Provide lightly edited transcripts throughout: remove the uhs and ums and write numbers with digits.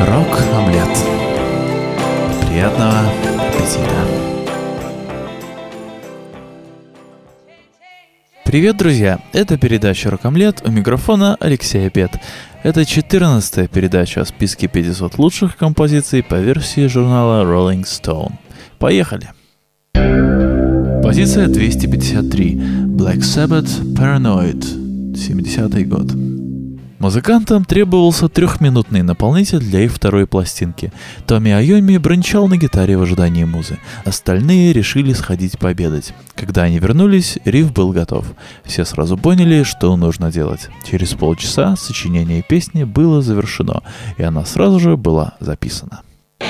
Рок-омлет. Приятного аппетита. Привет, друзья! Это передача «Рок-омлет», у микрофона Алексей Опет. Это 14-я передача о списке 500 лучших композиций по версии журнала Rolling Stone. Поехали! Позиция 253. Black Sabbath Paranoid. 70-й год. Музыкантам требовался 3-минутный наполнитель для их второй пластинки. Томми Айоми брончал на гитаре в ожидании музы. Остальные решили сходить пообедать. Когда они вернулись, риф был готов. Все сразу поняли, что нужно делать. Через полчаса сочинение песни было завершено, и она сразу же была записана.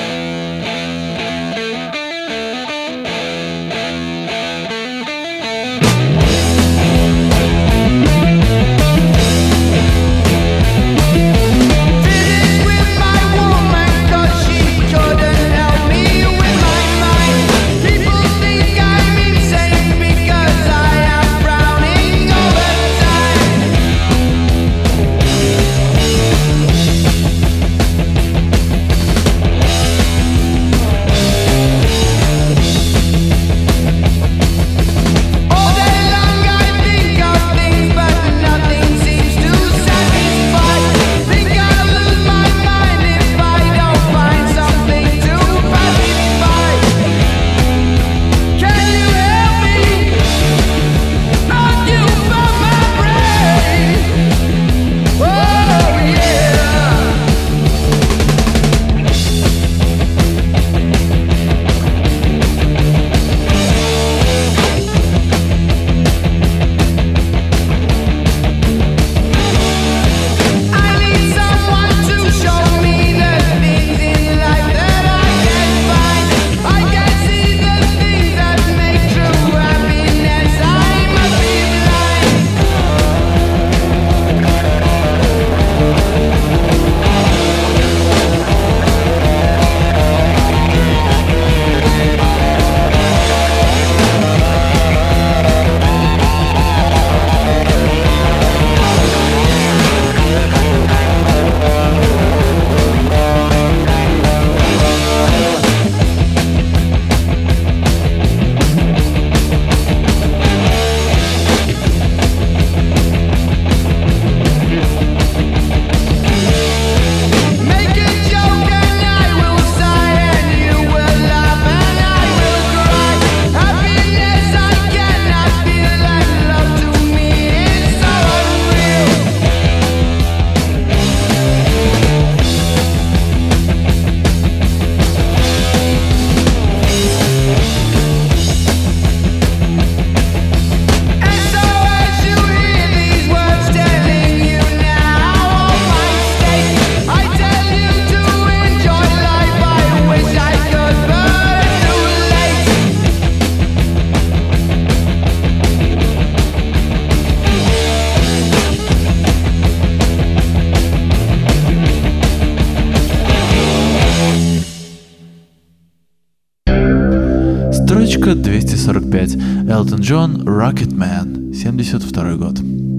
Строчка 245. Элтон Джон «Rocketman», 72 год.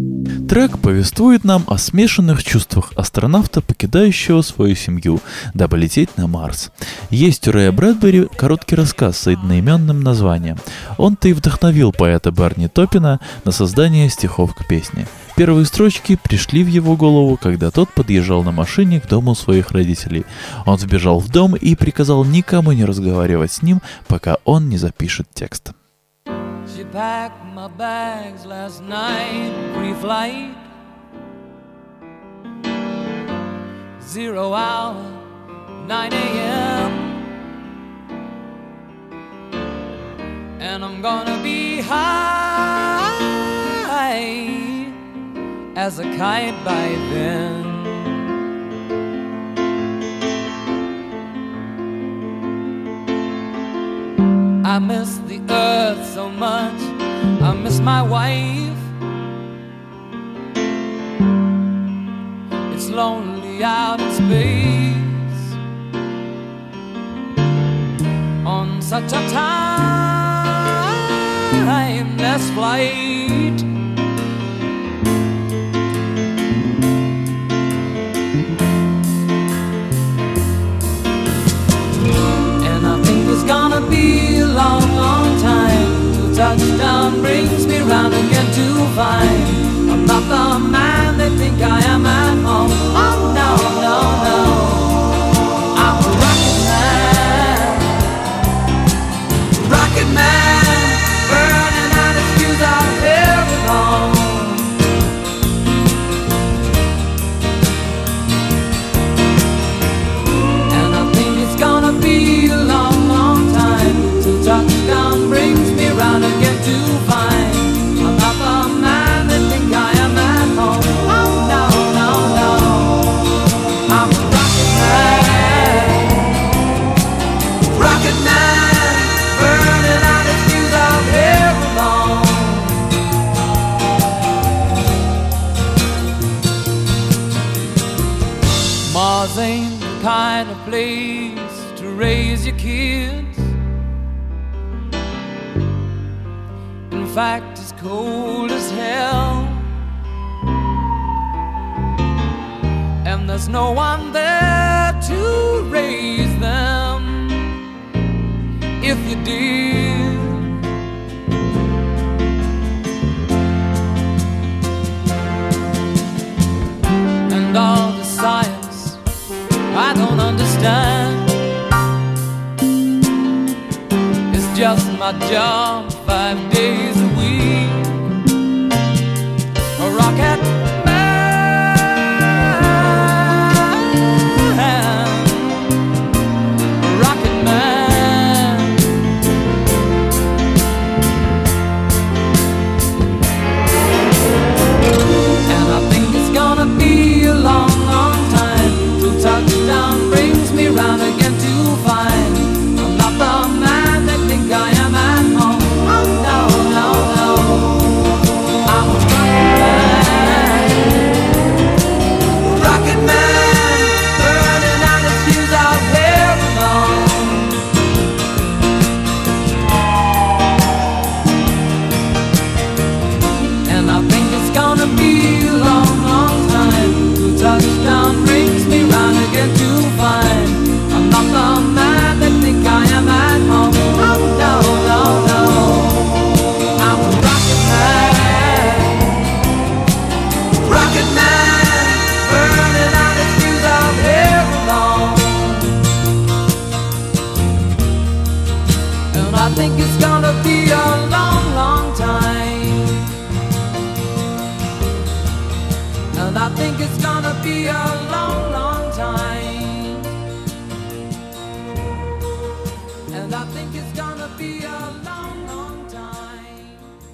Трек повествует нам о смешанных чувствах астронавта, покидающего свою семью, дабы лететь на Марс. Есть у Рэя Брэдбери короткий рассказ с одноименным названием. Он-то и вдохновил поэта Барни Топпина на создание стихов к песне. Первые строчки пришли в его голову, когда тот подъезжал на машине к дому своих родителей. Он сбежал в дом и приказал никому не разговаривать с ним, пока он не запишет текст. She packed my bags last night, pre-flight, 0 hour, 9 a.m. And I'm gonna be high as a kite by then. I miss the earth so much, I miss my wife. It's lonely out in space on such a timeless flight. again to find I'm not the man they think I am at home. Oh no, no, no, I'm a rocket man. Rocket man, burning out his fuse out here alone. And I think it's gonna be a long, long time till touchdown brings me round again to find I'm not the man they think I am at home. Oh no, no, no, I'm a rocket man. Rocket man, burning out his fuse out here alone. Mars ain't the kind of place to raise your kids. In fact, it's cold as hell, and there's no one there to raise them if you did. And all the science I don't understand, it's just my job 5 days a week. A rocket man, a rocket man. And I think it's gonna be a long, long time till touchdown brings me round again to find I'm not the man they think I am at home. Oh no, no, no, I'm a rocket man, burning out his fuse out here alone. And I think it's gonna be a long, long time till touchdown brings me round again to find I'm not the man they think I am at home. Oh no, no, no, I'm a rocket man. Rocket man, burning out his fuse out here alone. And I think it's gonna be a long, long time. And I think it's gonna be a long, long time. And I think it's gonna be a long, long time.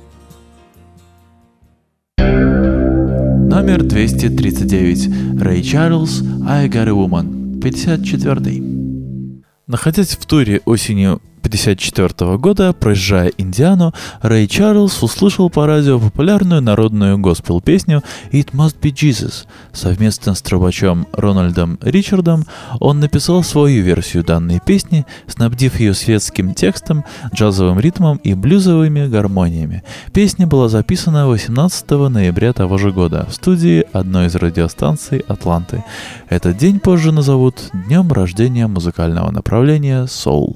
Номер 239. Рэй Чарльз «I Got a Woman», 54-й. Находясь в туре осенью 1954 года, проезжая Индиану, Рэй Чарльз услышал по радио популярную народную госпел-песню «It Must Be Jesus». Совместно с трубачом Рональдом Ричардом он написал свою версию данной песни, снабдив ее светским текстом, джазовым ритмом и блюзовыми гармониями. Песня была записана 18 ноября того же года в студии одной из радиостанций Атланты. Этот день позже назовут днем рождения музыкального направления соул.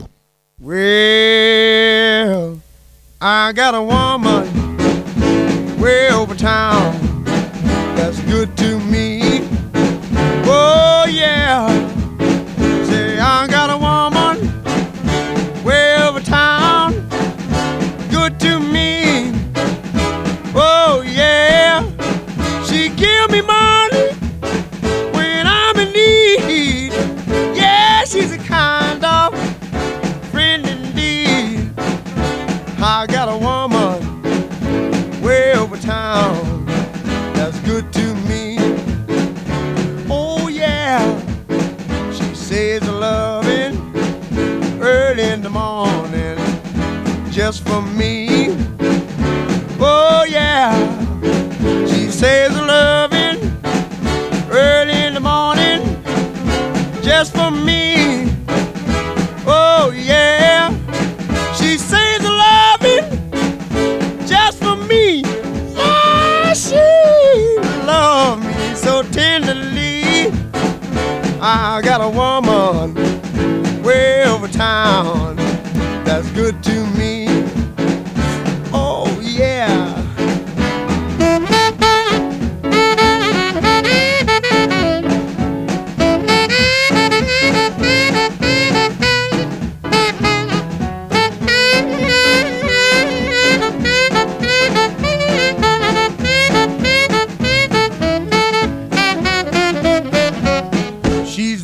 Well, I got a woman way over town that's good to me. Oh yeah, say I got a woman way over town, good to me. Oh yeah, she give me money when I'm in need. Yeah, she's a kind of friend indeed. I got a woman way over town that's good to me. Oh yeah, she says a loving early in the morning just for me. Oh yeah, she says a loving early in the morning just for me. Oh yeah, she says a loving just for me. Yeah, she loves me so tenderly. I got a woman way over town that's good to me. Oh yeah,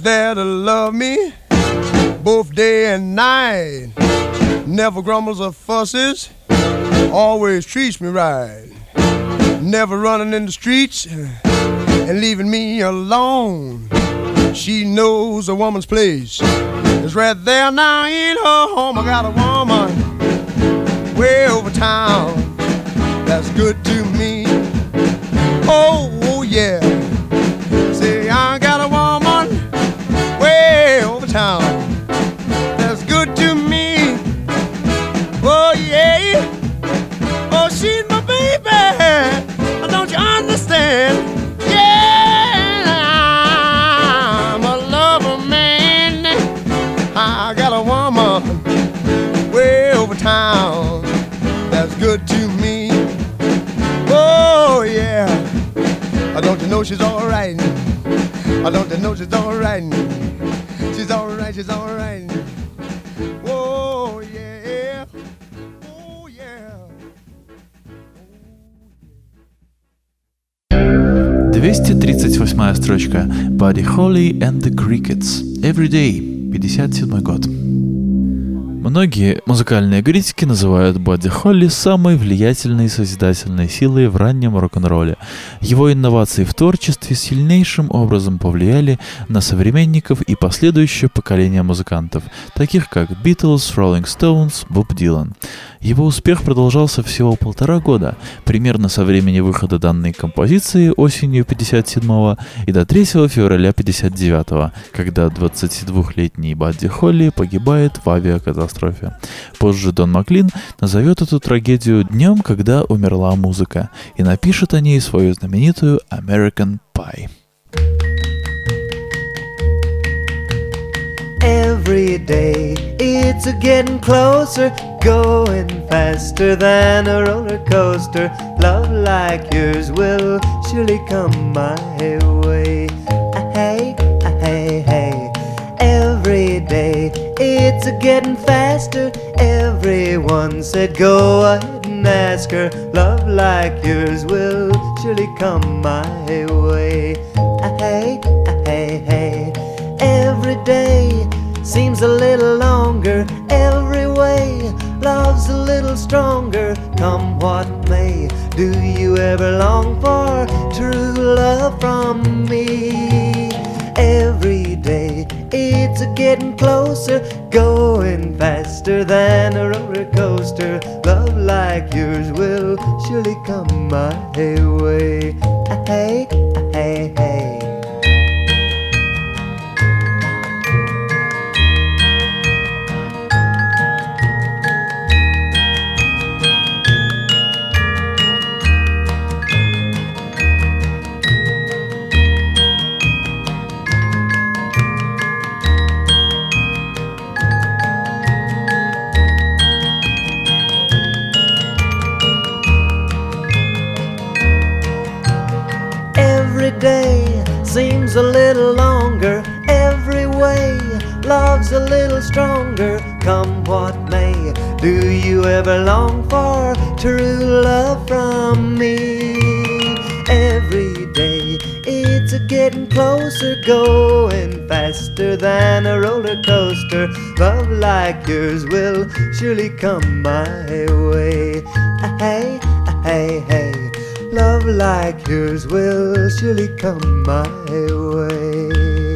She's there to love me both day and night. Never grumbles or fusses, always treats me right. Never running in the streets and leaving me alone. She knows a woman's place is right there now in her home. I got a woman way over town that's good to me. Oh yeah. Say I got a woman way over town that's good to me. Oh yeah. Oh, she's my baby. Don't you understand? Yeah, I'm a lover man. I got a woman way over town that's good to me. Oh yeah. Don't you know she's all right? Don't you know she's all right? She's all right, she's all right. Oh yeah. Oh yeah. 238 строчка. Buddy Holly and the Crickets. Every Day. 57 год. Многие музыкальные критики называют Бадди Холли самой влиятельной и созидательной силой в раннем рок-н-ролле. Его инновации в творчестве сильнейшим образом повлияли на современников и последующее поколение музыкантов, таких как Beatles, Rolling Stones, Боб Дилан. Его успех продолжался всего 1,5 года, примерно со времени выхода данной композиции осенью 57-го и до 3 февраля 59-го, когда 22-летний Бадди Холли погибает в авиакатастрофе. Позже Дон Маклин назовет эту трагедию днем, когда умерла музыка, и напишет о ней свою знаменитую American Pie. Every day it's a getting closer, going faster than a roller coaster. Love like yours will surely come my way. Hey, hey, hey. Every day it's a getting faster. Everyone said go ahead and ask her. Love like yours will surely come my way. Hey, hey, hey. Every day seems a little longer. Every way love's a little stronger. Come what may, do you ever long for true love from me? Every day it's a getting closer, going faster than a roller coaster. Love like yours will surely come my way. Hey, hey, hey. Every day seems a little longer. Every way love's a little stronger. Come what may, do you ever long for true love from me? Every day it's a getting closer, going faster than a roller coaster. Love like yours will surely come my way. Hey, hey, hey. Love like yours will surely come my way.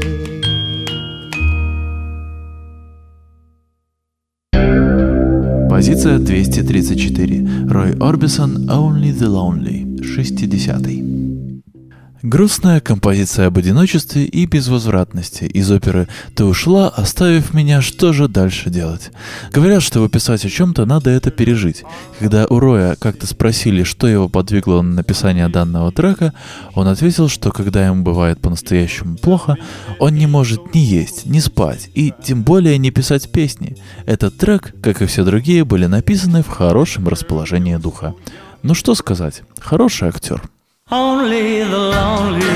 Позиция 234. Рой Орбисон «Only the Lonely», 60-й. Грустная композиция об одиночестве и безвозвратности из оперы «Ты ушла, оставив меня, что же дальше делать?». Говорят, чтобы писать о чем-то, надо это пережить. Когда у Роя как-то спросили, что его подвигло на написание данного трека, он ответил, что когда ему бывает по-настоящему плохо, он не может ни есть, ни спать, и тем более не писать песни. Этот трек, как и все другие, были написаны в хорошем расположении духа. Ну что сказать, хороший актер. Only the lonely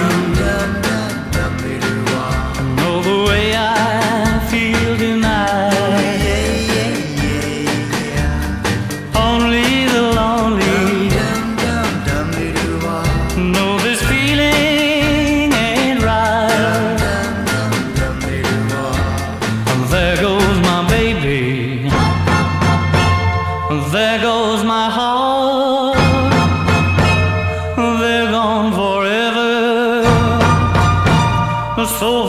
know the way I feel tonight. Only the lonely know this feeling ain't right.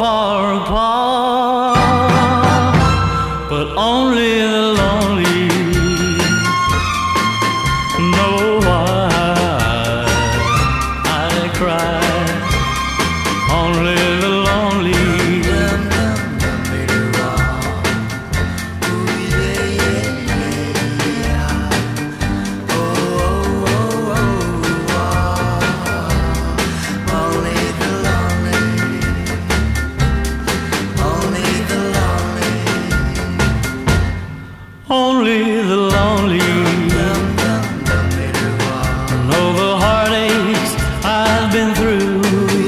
far apart, but only the lonely know why I cry. Only the lonely. Only the lonely know the heartaches I've been through.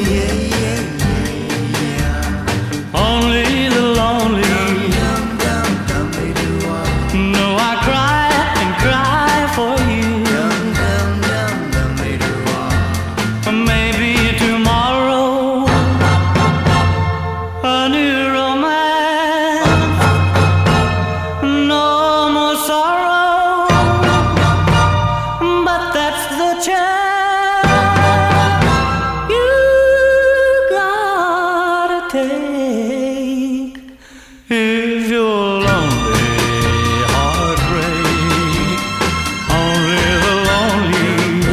Only the lonely know I cry and cry for you. Maybe tomorrow a new romance, no more sorrow, but that's the chance you gotta take if you're lonely, heartbreak. Only the lonely.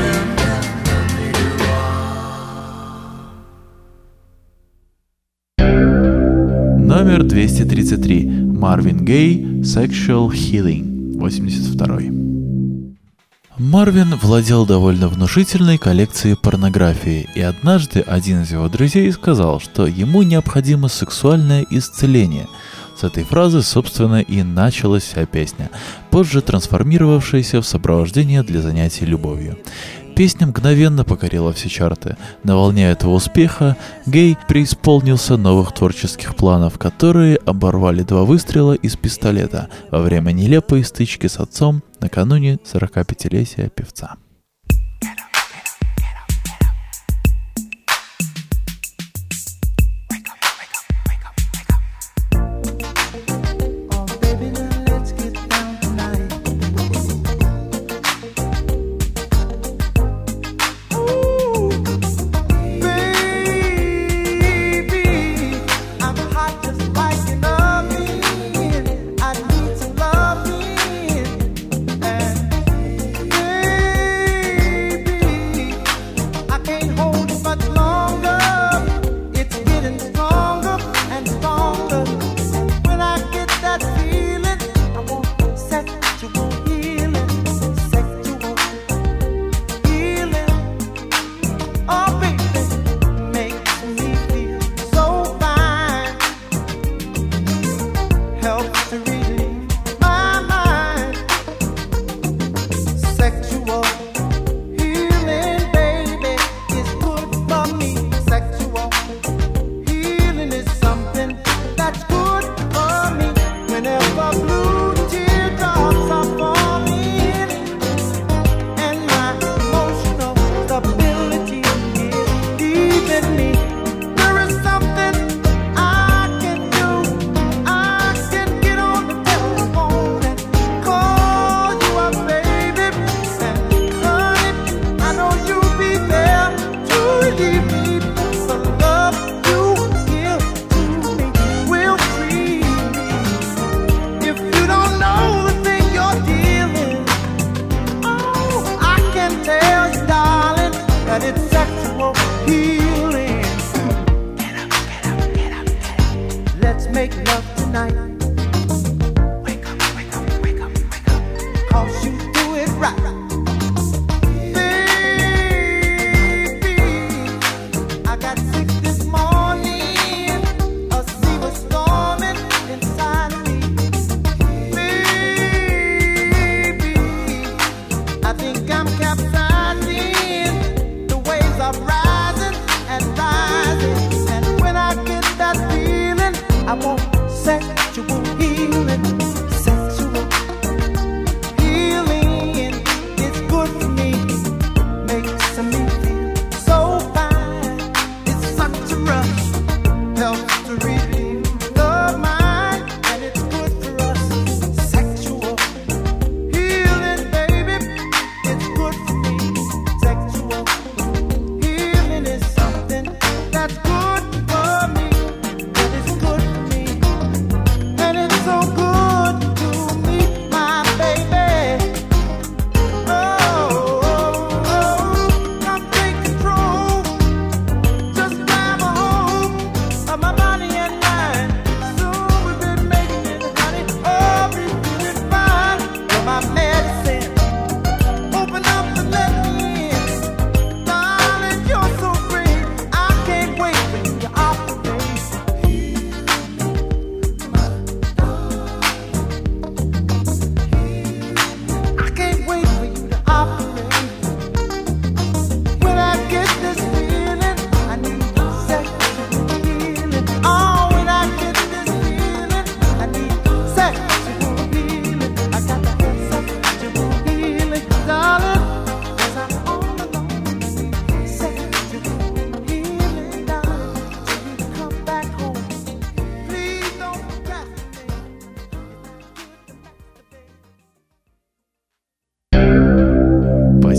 Номер 233. Марвин Гей, Sexual Healing, 82. Марвин владел довольно внушительной коллекцией порнографии, и однажды один из его друзей сказал, что ему необходимо сексуальное исцеление. С этой фразы, собственно, и началась вся песня, позже трансформировавшаяся в сопровождение для занятий любовью. Песня мгновенно покорила все чарты. На волне этого успеха Гей преисполнился новых творческих планов, которые оборвали 2 выстрела из пистолета во время нелепой стычки с отцом накануне 45-летия певца.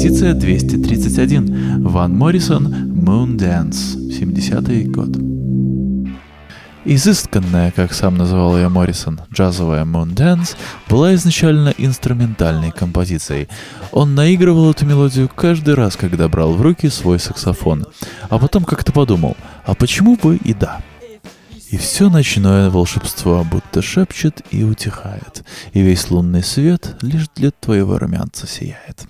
Композиция 231. Ван Моррисон «Moon Dance», 70-й год. Изысканная, как сам называл ее Моррисон, джазовая «Moon Dance» была изначально инструментальной композицией. Он наигрывал эту мелодию каждый раз, когда брал в руки свой саксофон. А потом как-то подумал, а почему бы и да? И все ночное волшебство будто шепчет и утихает, и весь лунный свет лишь для твоего румянца сияет.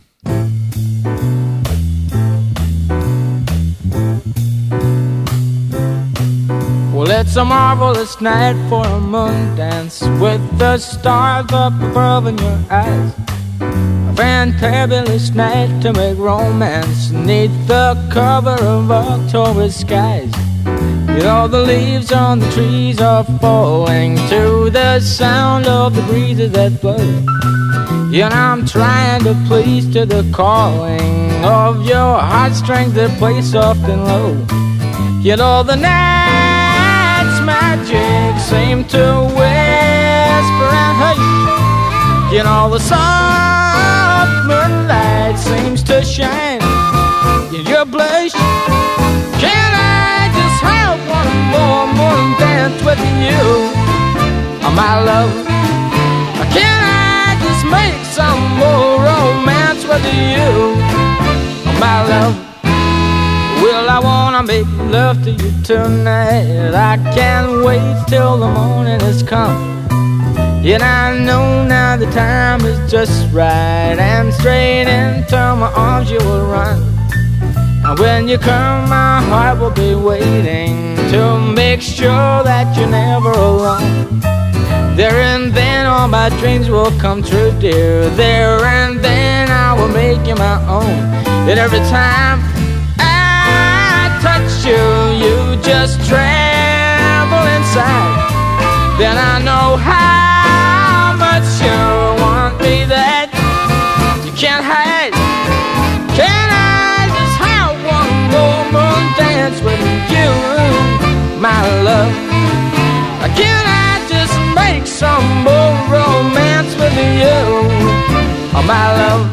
Well, it's a marvelous night for a moon dance with the stars up above in your eyes. A fantabulous night to make romance neath the cover of October skies. You know the leaves on the trees are falling to the sound of the breezes that blow. You know I'm trying to please to the calling of your heartstrings that play soft and low. You know the night's magic seem to whisper and hush. You know the soft moonlight seems to shine in your blush. Can I just have one more moon dance with you, oh, my love? Can I just make some more romance with you, oh, my love? Well, I wanna make love to you tonight. I can't wait till the morning has come. Yet I know now the time is just right, and straight into my arms you will run. And when you come, my heart will be waiting to make sure that you're never alone. There and then all my dreams will come true, dear. There and then I will make you my own. And every time I touch you, you just tremble inside. Then I know how much you want me that you can't hide. Can I just have one more moon dance with you, my love? Can I just make some more romance with you, oh, my love?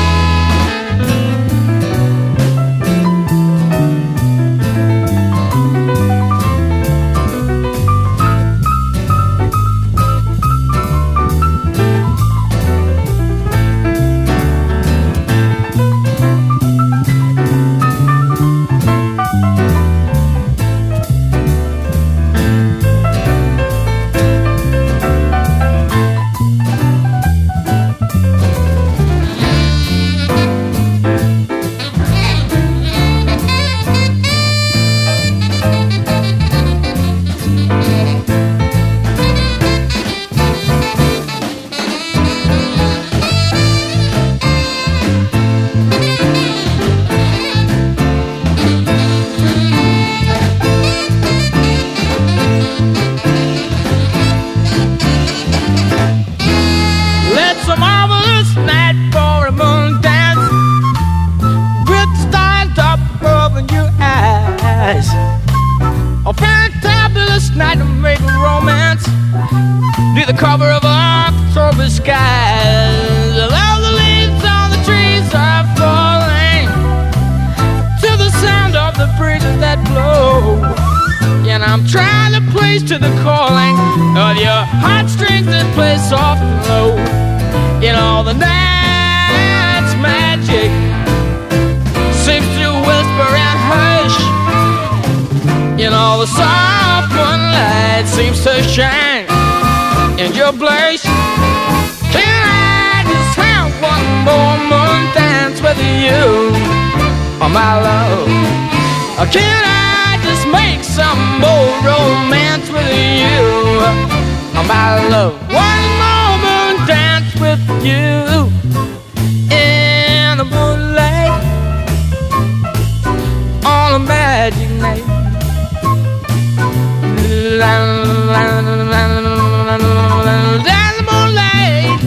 A fantabulous night to make romance near the cover of October skies. All the leaves on the trees are falling to the sound of the breezes that blow. And I'm trying to please to the calling of your heartstrings that play soft and low. You know the night's magic seems to whisper and hush. You know the soft moonlight seems to shine in your blush. Can I just have one more moon dance with you, oh, my love? Or can I just make some more romance with you, oh, my love? One more moon dance with you in the moonlight on a magic night. Down the moonlight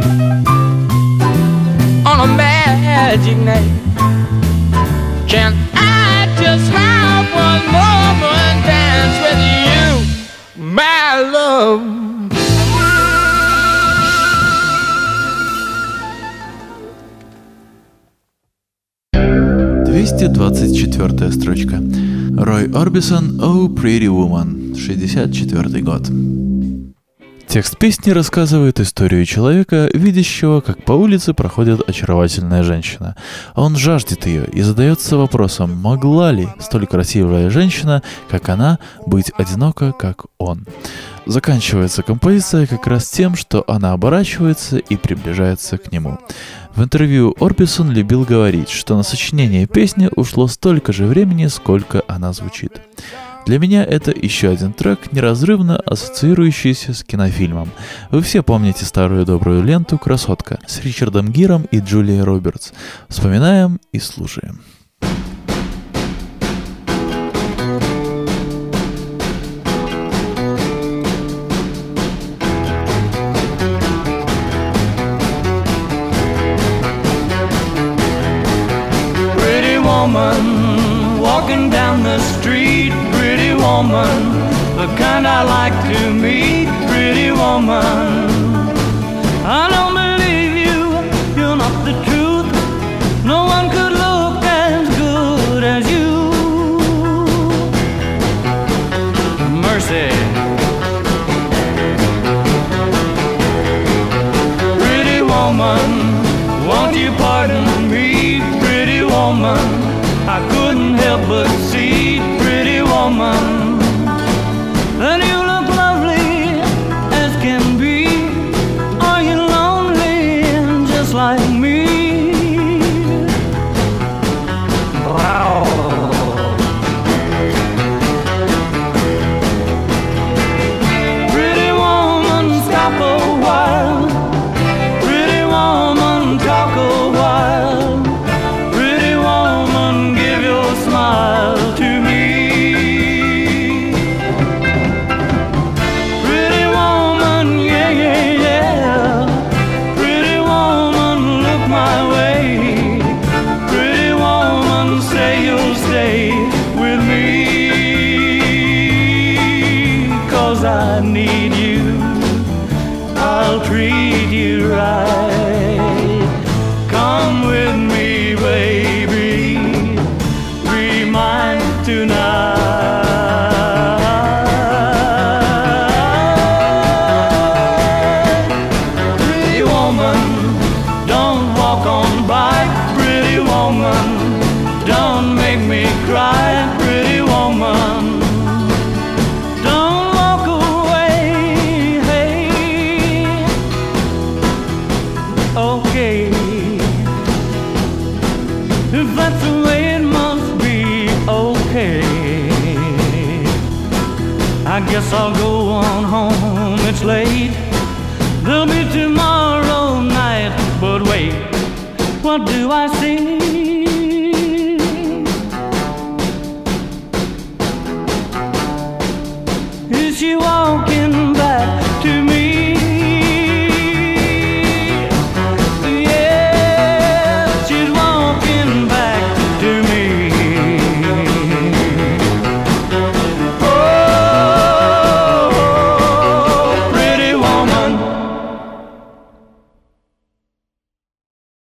on a magic night. Can I just have one more dance with you, my love? 4-я строчка. Рой Орбисон «Oh Pretty Woman», 64 год. Текст песни рассказывает историю человека, видящего, как по улице проходит очаровательная женщина. Он жаждет ее и задается вопросом, могла ли столь красивая женщина, как она, быть одинока, как он. Заканчивается композиция как раз тем, что она оборачивается и приближается к нему. В интервью Орбисон любил говорить, что на сочинение песни ушло столько же времени, сколько она звучит. Для меня это еще один трек, неразрывно ассоциирующийся с кинофильмом. Вы все помните старую добрую ленту «Красотка» с Ричардом Гиром и Джулией Робертс. Вспоминаем и слушаем. Pretty woman walking down the street. Pretty woman, the kind I like to meet. Pretty woman, I don't believe you, you're not the truth. No one could look as good as you. Mercy. Pretty woman, won't you pardon me? Pretty woman, I couldn't help but see. Pretty woman, and you look lovely as can be. Are you lonely just like me? Pretty woman, stop a while. Pretty woman, talk a while. Pretty woman, give your smile to me. Pretty woman, yeah, yeah, yeah. Pretty woman, look my way. Pretty woman, say you'll stay with me. 'Cause I need you, I'll treat you right. Come with me, baby, be mine tonight. Pretty woman, don't walk on by. Pretty woman, don't make me cry. Pretty woman, don't walk away. Hey, okay, if that's the way it must be, okay. I guess I'll go on home, it's late. There'll be tomorrow night, but wait, what do I see?